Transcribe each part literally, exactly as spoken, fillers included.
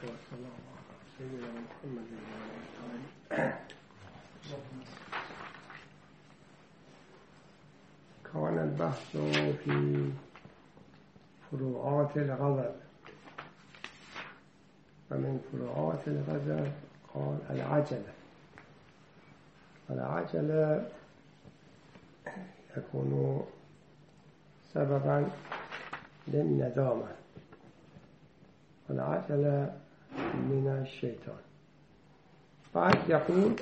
والسلام على سيدنا محمد وعلى آله. كان البحث في فروعات الغضب، ومن فروعات الغضب قال العجلة. العجلة يكون سببا للندامة، والعجلة من الشيطان. بعد يقول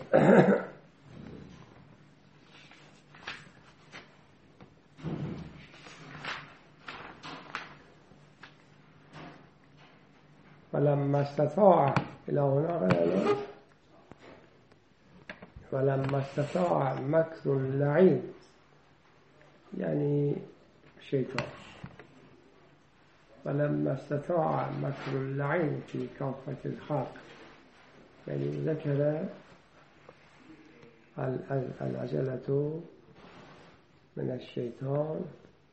ولما استطاع إلى هنا ولما استطاع مكر اللعين يعني شيطان، ولما استطاع مكر اللعين في كافة الخلق، يعني ذكر العجلة من الشيطان،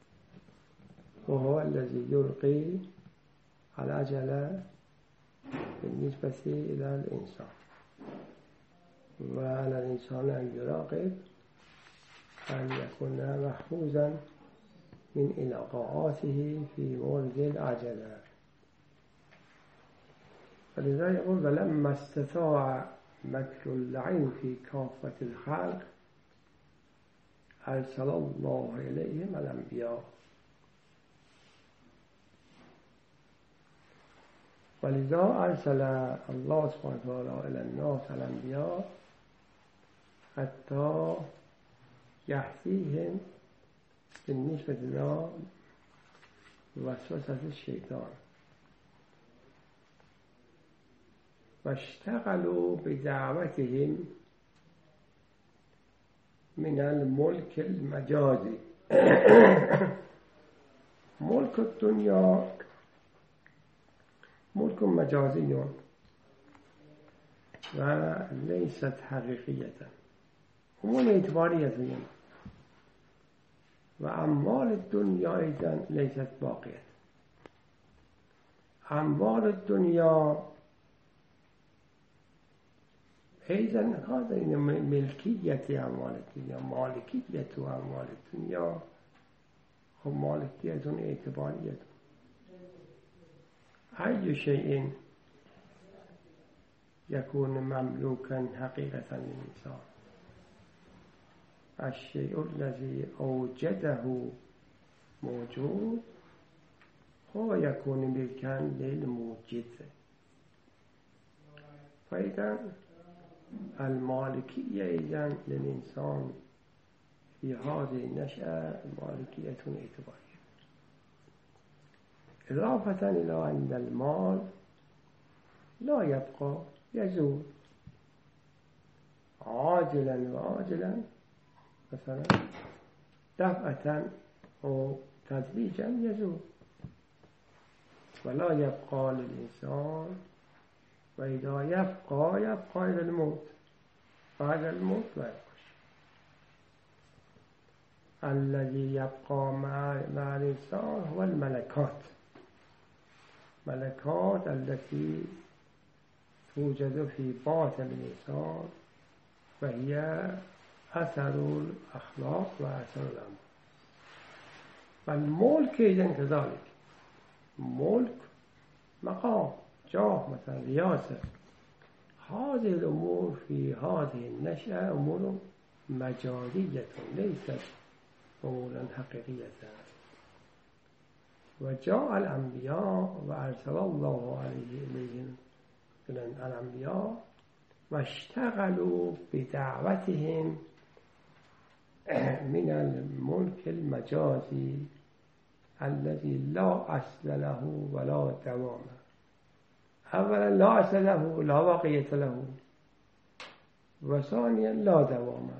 وهو الذي يلقي العجلة بالنسبة إلى الإنسان، وعلى الإنسان أن يراقب أن يكون محفوظا من إلقاءاته في مورد العجلة. فلذا يقول ولما استطاع مكر اللعين في كافة الخلق أرسل الله إليهم الأنبياء. ولذا أرسل الله سبحانه وتعالى إلى الناس الأنبياء حتى يحصيهم بالنسبة إلى وسوسة الشيطان، واشتغلوا بدعوتهم من الملك المجازي. ملك الدنيا ملك مجازي وليست حقيقية، هم اعتبارية، وأموال الدنيا أيضا ليست باقية. أموال الدنيا أيضا هذا ملكية أموال الدنيا، مالكية أموال الدنيا هم مالكية اعتبارية. أي شيء يكون مملوكا حقيقة للإنسان؟ الشيء الذي أوجده موجود هو يكون ملكا للموجد. فإذا المالكية إذن للإنسان في هذه النشأة مالكية اعتبارية، إضافة إلى أن المال لا يبقى، يزول عاجلا وآجلا، مثلا دفعة أو تدريجا يزول، ولا يبقى للإنسان. وإذا يبقى يبقى إلى الموت، بعد الموت لا يبقى. الذي يبقى مع الإنسان هو الملكات، ملكات التي توجد في باطن الإنسان، وهي أثر الأخلاق وأثر الأمر. والملك إذن كذلك، ملك مقام جاه مثلا رياسة، هذه الأمور في هذه النشأة أمور مجازية ليست أمورا حقيقية. وجاء الأنبياء وأرسل الله عليه إليهم الأنبياء واشتغلوا بدعوتهم من الملك المجازي الذي لا أصل له ولا دوام. أولا لا أصل له، لا واقعية له، وثانيا لا دوام.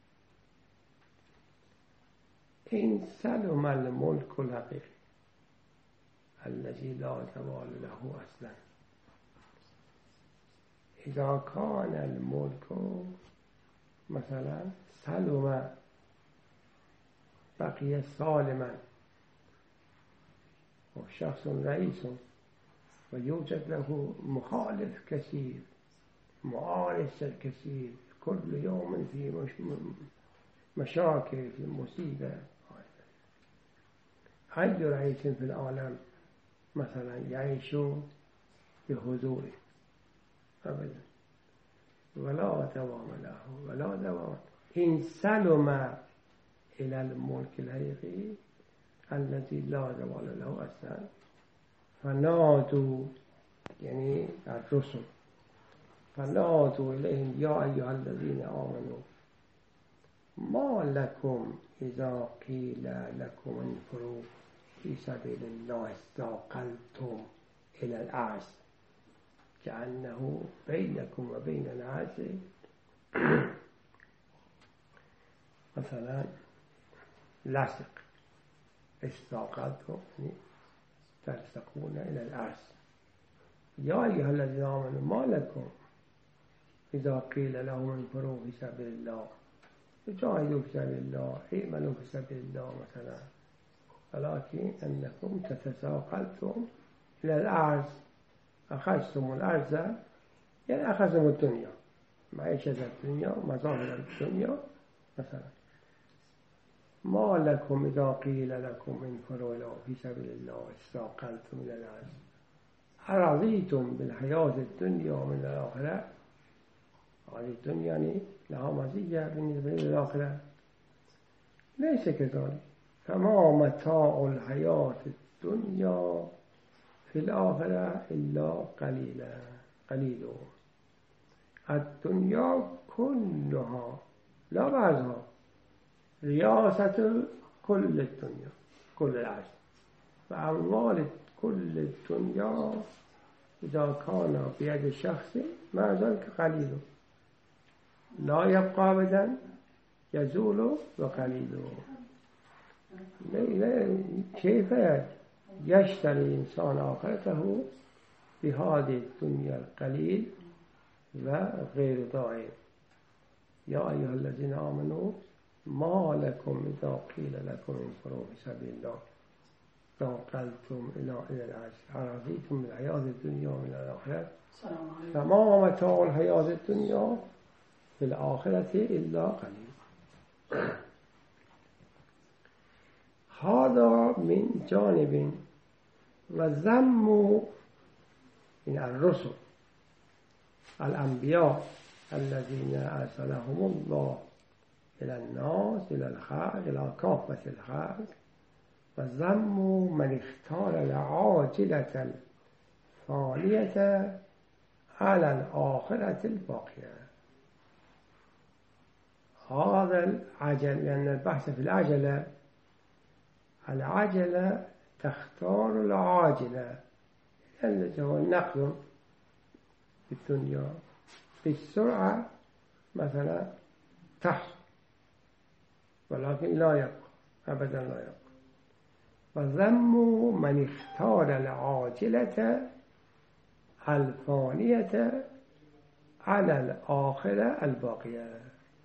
إن سلم الملك الحقيقي الذي لا زوال له أصلا، إذا كان الملك مثلا سلم بقي سالما، وشخص رئيس و یوجد له مخالف کثیر معارض کثیر كل يوم في مشاكل في مصيبة. أي رئيس في العالم مثلا يعيش بحضوره أبدا ولا دوام له ولا دوام. إن سلم إلى الملك الحقيقي الذي لا زوال له أصلا فنادوا يعني الرسل فنادوا إليهم يا أيها الذين آمنوا ما لكم إذا قيل لكم انفروا في سبيل الله استاقلتم إلى الأرض كأنه بينكم وبين الأرض مثلا لصق استاقلتم تلصقون إلى الأرض. يا أيها الذين آمنوا ما لكم إذا قيل لهم انفروا في سبيل الله جاهدوا في سبيل الله اعملوا في سبيل الله مثلا ولكن أنكم تتساقلتم إلى الأرض أخذتم الأرض يعني أخذتم الدنيا معيشة الدنيا مظاهر الدنيا مثلا. ما لكم إذا قيل لكم انفروا في سبيل الله استاقلتم إلى الأرض أرضيتم بالحياة الدنيا من الآخرة. هذه الدنيا يعني لها مزية بالنسبة للآخرة ليس كذلك. فما متاع الحياة الدنيا في الآخرة إلا قليلا قليل. الدنيا كلها لا بعضها رياسة كل الدنيا كل العرض وأموال كل الدنيا إذا كان بيد شخص مع ذلك قليل لا يبقى أبدا يزول وقليل. كيف يشتري الإنسان آخرته بهذه الدنيا القليل وغير دائم. يا أيها الذين آمنوا ما لكم إذا قيل لكم انفروا في سبيل الله استاقلتم إلى الأرض أرضيتم بالحياة الدنيا من الآخرة فما متاع الحياة الدنيا في الآخرة إلا قليل. هذا من جانب. وذم من الرسل الأنبياء الذين أرسلهم الله إلى الناس إلى الخلق إلى كافة الخلق. وذم من اختار العاجلة الفانية على الآخرة الباقية. هذا العجل لأن البحث في العجلة العجلة تختار العاجلة التي هو النقل في الدنيا بالسرعة مثلا تحصل ولكن لا يبقى أبدا لا يبقى. وذم من اختار العاجلة الفانية على الآخرة الباقية.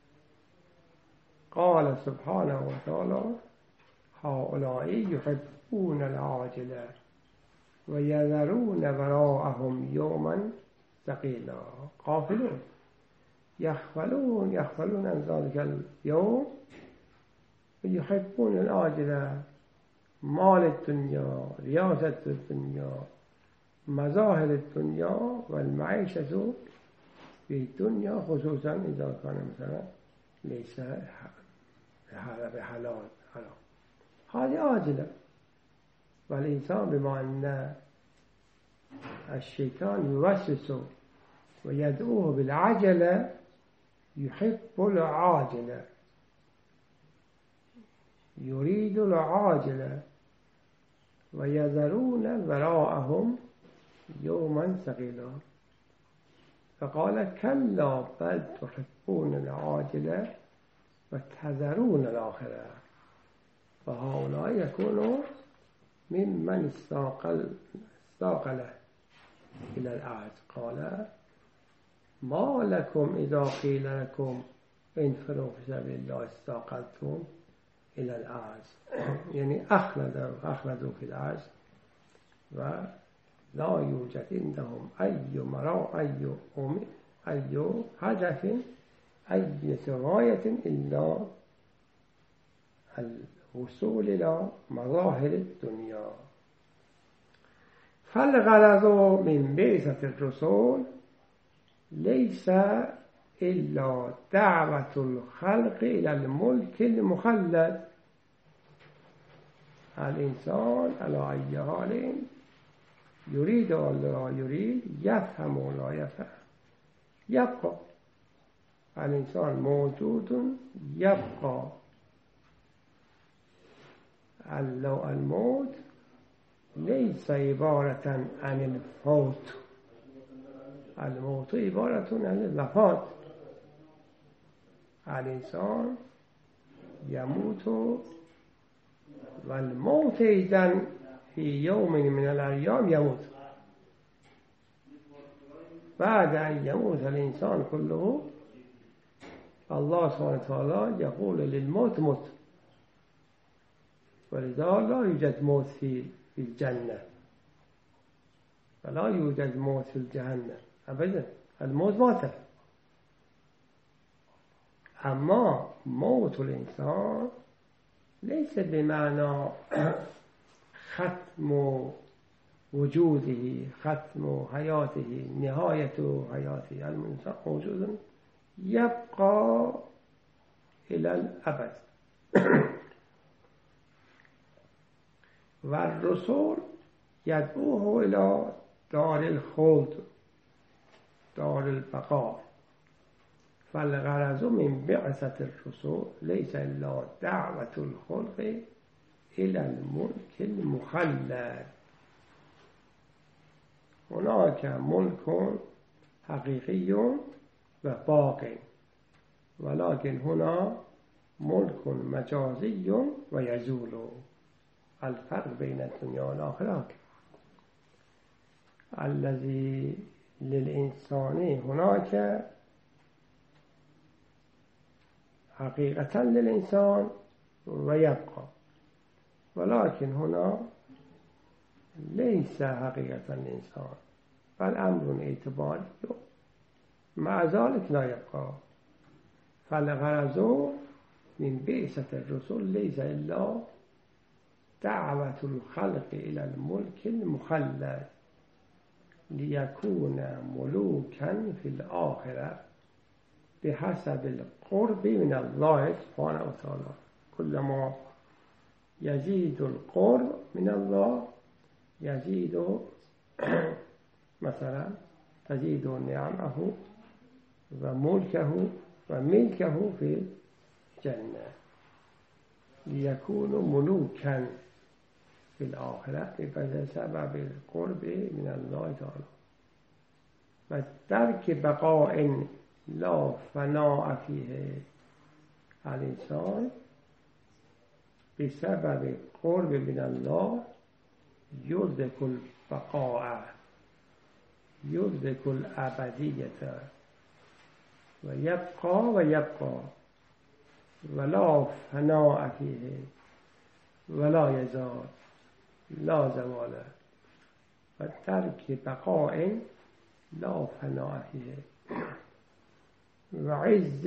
قال سبحانه وتعالى هؤلاء يحبون العاجلة ويذرون وراءهم يوما ثقيلا غافلون يغفلون يغفلون عن ذلك اليوم ويحبون العاجلة مال الدنيا رياسة الدنيا مظاهر الدنيا والمعيشة في الدنيا خصوصا إذا كان مثلا ليس بحلال حلال. هذه عاجلة. والإنسان بما أن الشيطان يوسوس ويدعوه بالعجلة يحب العاجلة يريد العاجلة ويذرون وراءهم يوما ثقيلا. فقال كلا بل تحبون العاجلة وتذرون الآخرة. فهؤلاء يكونوا ممن استاقل استاقل إلى الأرض. قال ما لكم إذا قيل لكم انفروا في سبيل الله استاقلتم إلى الأرض يعني أخلدوا أخلدوا في الأرض لا يوجد عندهم أي مرا أي أم أي هدف أي غاية إلا الوصول إلى مظاهر الدنيا. فالغرض من بعثة الرسول ليس إلا دعوة الخلق إلى الملك المخلد. الإنسان على أي حال يريد ولا يريد، يفهم ولا يفهم، يبقى. الإنسان موجود يبقى. الموت ليس عبارة عن الفوت، الموت عبارة عن الوفاة. الإنسان يموت، والموت إذن في يوم من الأيام يموت. بعد أن يموت الإنسان كله الله سبحانه وتعالى يقول للموت مت. ولذا لا يوجد موت في الجنة ولا يوجد موت في الجهنم أبدا. الموت مات. أما موت الإنسان ليس بمعنى ختم وجوده، ختم حياته، نهاية حياته. الإنسان موجود يبقى إلى الأبد. والرسول يدعوه إلى دار الخلد، دار البقاء. فالغرض من بعثة الرسول ليس إلا دعوة الخلق إلى الملك المخلد. هناك ملك حقيقي وباق، ولكن هنا ملك مجازي ويزول. الفرق بين الدنيا والآخرة الذي للإنسان هناك حقيقة للإنسان ويبقى، ولكن هنا ليس حقيقة للإنسان بل أمر اعتباري مع ذلك لا يبقى. فالغرض من بعثة الرسول ليس إلا دعوة الخلق إلى الملك المخلد ليكون ملوكا في الآخرة بحسب القرب من الله سبحانه وتعالى. كلما يزيد القرب من الله يزيد مثلا تزيد نعمه وملكه وملكه في الجنة، ليكونوا ملوكا في الآخرة بسبب القرب من الله تعالى. وترك بقاء لا فناء فيه الإنسان بسبب القرب من الله يدرك البقاء، يدرك الأبدية، ويبقى ويبقى ولا فناء فيه ولا يزال، لا زوال. وترك بقاء لا فناء فيه. وعز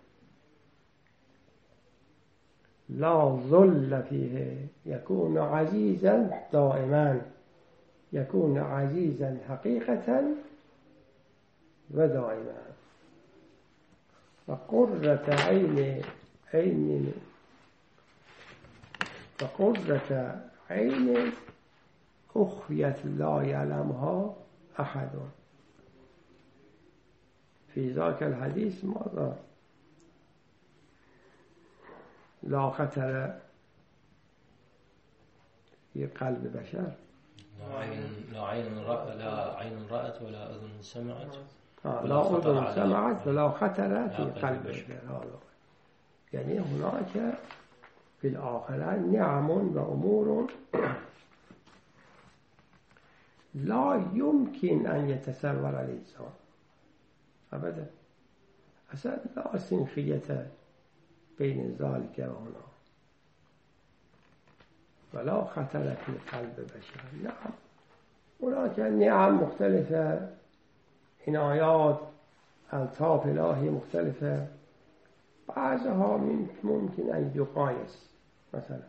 لا ذل فيه، يكون عزيزا دائما، يكون عزيزا حقيقة ودائما. وقرة عين عين وقرة عين أخفيت لا يعلمها أحد. في ذاك الحديث ماذا؟ لا خطر في قلب بشر، لا عين لا عين رأ لا عين رأت ولا أذن سمعت آه لا أذن سمعت ولا خطر في قلب بشر. يعني هناك في الآخرة نعم وأمور لا يمكن أن يتصور الإنسان أبدا. أصلا لا سنخية بين ذلك وهنا، ولا خطر في قلب بشر. نعم هناك نعم مختلفة، عنايات، ألطاف إلهي مختلفة، بعضها ممكن أن يقايس. مثلا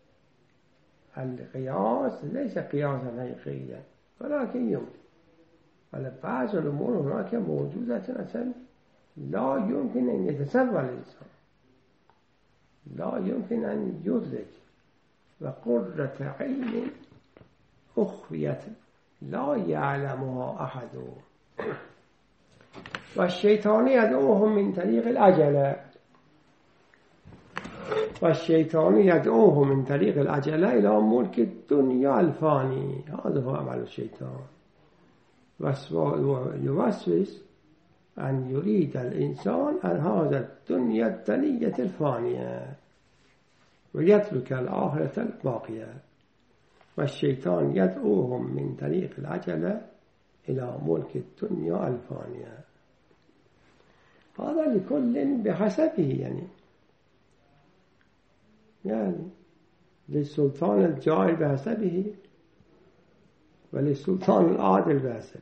القياس ليس قياسا حقيقيا ولكن يمكن، ولا بعض الأمور هناك موجودة أصلا لا يمكن أن يتصور الإنسان، لا يمكن أن يدرك، وقرة علم أخفيت لا يعلمها أحد. والشيطان يدعوهم من طريق العجلة والشيطان يدعوهم من طريق العجلة إلى ملك الدنيا الفاني. هذا هو عمل الشيطان، ويوسوس أن يريد الإنسان أن هذا الدنيا الدنية الفانية ويترك الآخرة الباقية. والشيطان يدعوهم من طريق العجلة إلى ملك الدنيا الفانية. هذا لكل بحسبه، يعني يعني للسلطان الجائر بحسبه وللسلطان العادل بحسبه.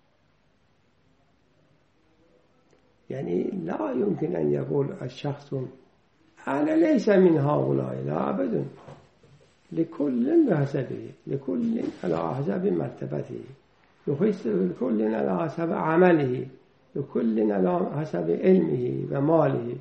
يعني لا يمكن أن يقول الشخص أنا ليس من هؤلاء، لا أبدا، لكل بحسبه، لكل على حسب مرتبته، لكل على حسب عمله، لكل على حسب علمه وماله.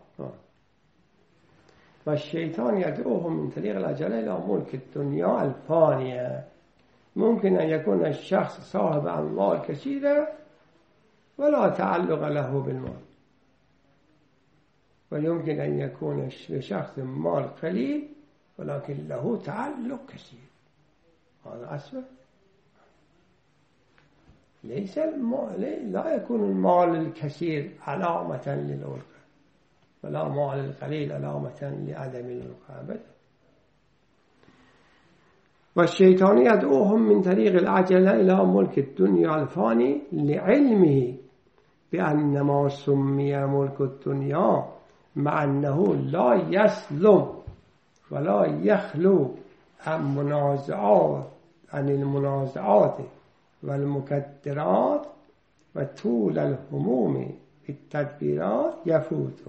والشيطان يدعوهم من طريق العجلة إلى ملك الدنيا الفانية. ممكن أن يكون الشخص صاحب أموال كثيرة ولا تعلق له بالمال، ويمكن أن يكون لشخص مال قليل ولكن له تعلق كثير. هذا أسوأ. ليس المال، لا يكون المال الكثير علامة للألقى، ولا مال القليل علامة لعدم الألقى أبدا. والشيطان يدعوهم من طريق العجلة إلى ملك الدنيا الفاني لعلمه بأن ما سمي ملك الدنيا مع أنه لا يسلم ولا يخلو عن منازعات عن المنازعات والمكدرات وطول الهموم بالتدبيرات يفوت،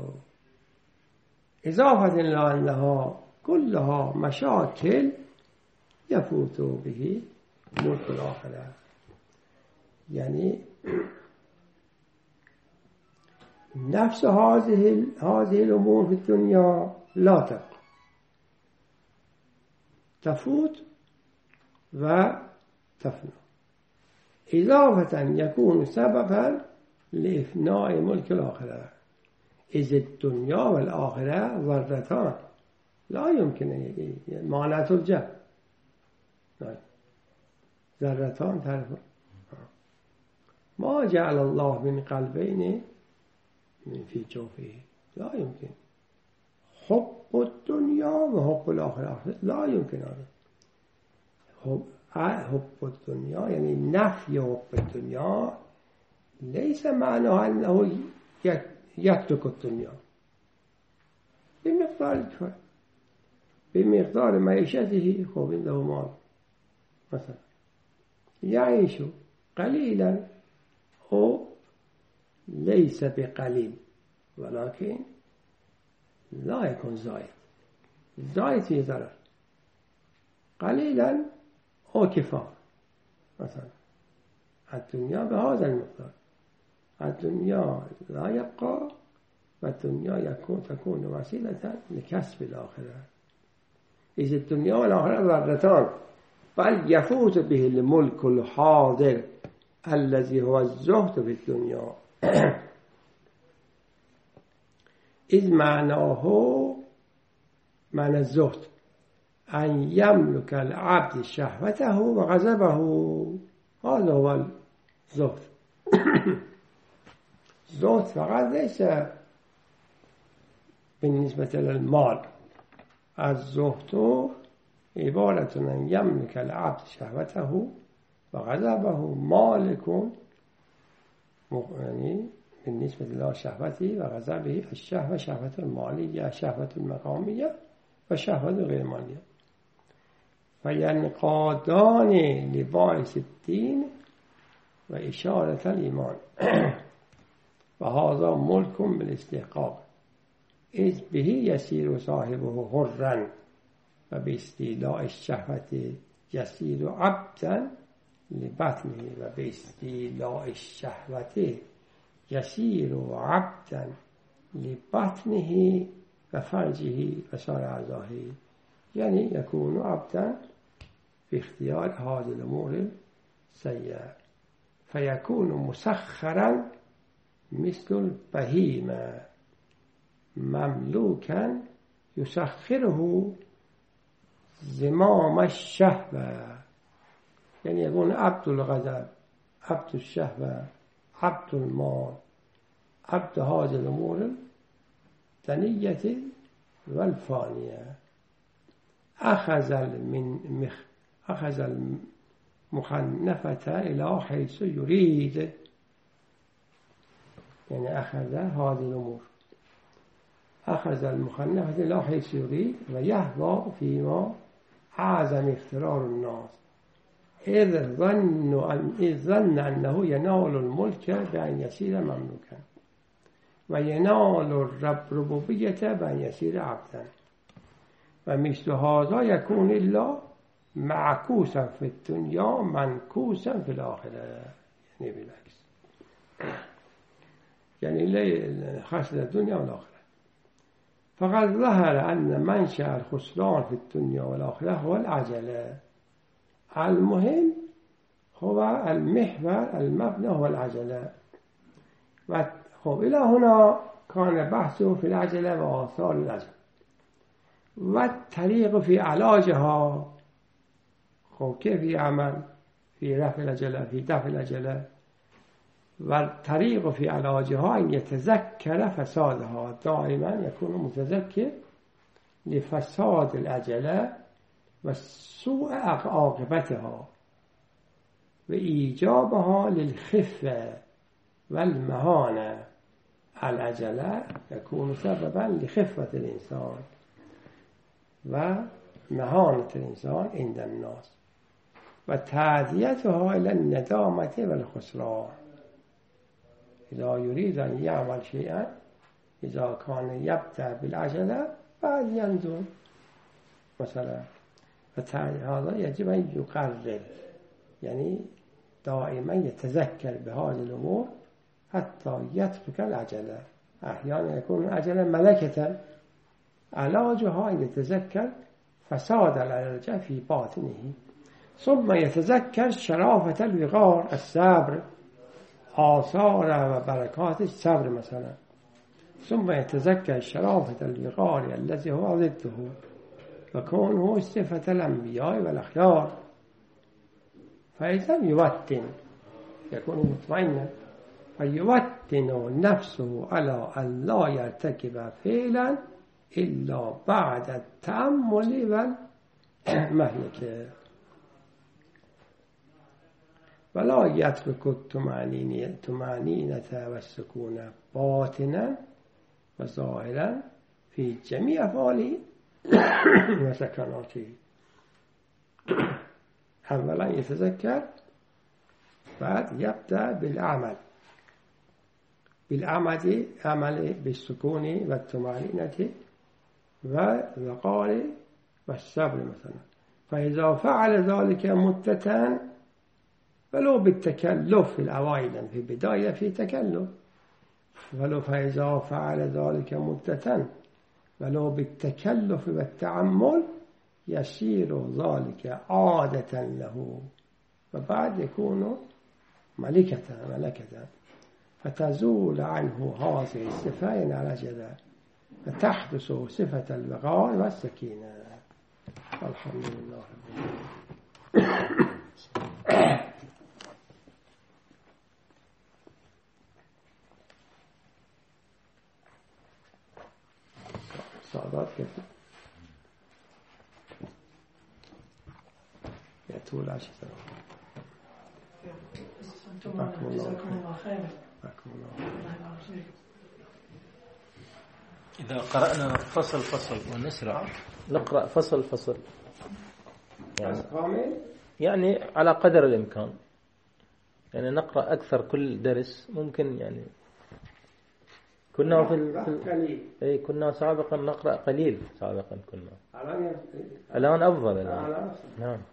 إضافة إلى أنها كلها مشاكل يفوت به ملك الآخرة. يعني نفس هذه هذه الأمور في الدنيا لا تبقى، تفوت وتفنى، إضافة يكون سببا لإفناء ملك الآخرة. إذ الدنيا والآخرة ذرتان لا يمكن معنى الجمع، ذرتان تعرف ما جعل الله من قلبين من في جوفه، لا يمكن. حب الدنيا وحب الآخرة لا يمكن هذا. حب حب الدنيا يعني نفي حب الدنيا ليس معناه أنه يترك الدنيا، بمقدار الكفر، بمقدار معيشته. خوب عنده مال مثلا يعيش قليلا أو ليس بقليل، ولكن لا يكون زائد. زائد في ضرر، قليلا أو كفاية. مثلا الدنيا بهذا المقدار، الدنيا لا يبقى، والدنيا يكون تكون وسيلة لكسب الآخرة. إذا الدنيا والآخرة ذرتان، بل يفوت به الملك الحاضر الذي هو الزهد في الدنيا. إذ معناه معنى الزهد أن يملك العبد شهوته وغضبه، هذا هو الزهد. الزهد فقط ليس بالنسبة للمال، الزهد عبارة أن يملك العبد شهوته وغضبه. مالك يعني بالنسبة إلى شهوته وغضبه، الشهوة شهوة المالية، شهوة المقامية، وشهوة غير مالية. فینقادان لباس الدین و اشارت الایمان و هذا ملک بالاستحقاق اذ به یسیر صاحبه حرا و باستیلاء الشهوت یسیر عبدا لبطنه و باستیلاء الشهوت یسیر عبدا لبطنه و فرجه و سائر اعضائه، یعنی یکون عبدا في اختیار هذه الامور السیئه فیکون مسخرا مثل البهیمه مملوکا یسخره زمام الشهوه، یعنی یکون عبد الغضب، عبد الشهوه، عبد المال، عبد هذه الامور الدنیه والفانیه. اخذ من اخذ المخنفه الى حيث يريد، یعنی اخذ هذه الامور اخذ المخنفه الى حيث يريد و يهوى فيما اعظم افترار الناس اذ ظن ان اذ ظن انه ينال الملك بان يصير مملوكا و ینال الربوبیت بان یسیر عبدا و مثل هذا یکون الا معکوسا فی الدنیا منکوسا فی الاخره، یعنی بالعکس، یعنی خسر الدنیا والآخرة. فقد ظهر أن منشأ الخسران في الدنيا والآخرة هو العجلة. المهم هو المحور المبنى هو العجلة. خب إلى هنا كان بحثه في العجلة وآثار العجلة والطريق في علاجها. خب كيف يعمل في رفع العجلة في دفع العجلة؟ والطريق في علاجها أن يتذكر فسادها، دائما يكون متذكر لفساد العجلة وسوء عاقبتها وإيجابها للخفة والمهانة. العجلة يكون سببا لخفة الإنسان ومهانة الإنسان عند الناس وتعديتها إلى الندامة والخسران. إذا يريد أن يعمل شيئا إذا كان يبدأ بالعجلة بعد ينظر مثلا، هذا يجب أن يقرر، يعني دائما يتذكر بهذه الأمور حتى يترك العجلة. أحيانا يكون العجلة ملكة، علاجها أن يتذكر فساد العجلة في باطنه، ثم يتذكر شرافة الوقار الصبر، آثار وبركات الصبر مثلا، ثم يتذكر شرافة الوقار الذي هو ضده وكونه صفة الأنبياء والأخيار. فإذا يوطن يكون مطمئنا فيوطن نفسه على أن لا يرتكب فعلا إلا بعد التأمل والمهلكة، ولا يترك الطمأنينة والسكون باطنا وظاهرا في جميع أفعاله وسكناته. أولا يتذكر، بعد يبدأ بالعمل بالعمل عمل بالسكون والطمأنينة والوقار والصبر مثلا. فإذا فعل ذلك مدة ولو بالتكلف في الأوائل، في البداية في تكلف، ولو فإذا فعل ذلك مدة ولو بالتكلف والتعمل يصير ذلك عادة له، وبعد يكون ملكة ملكة فتزول عنه هذه الصفة يعني على جدا، فتحدث صفة الوقار والسكينة. الحمد لله. سعادات كيف يطول عشرة. جزاكم الله خير. إذا قرأنا فصل فصل ونسرع نقرأ فصل فصل. يعني كامل يعني على قدر الإمكان، يعني نقرأ أكثر كل درس ممكن. يعني كنا في ال... أي كنا سابقا نقرأ قليل سابقا كنا، الآن أفضل الآن. نعم.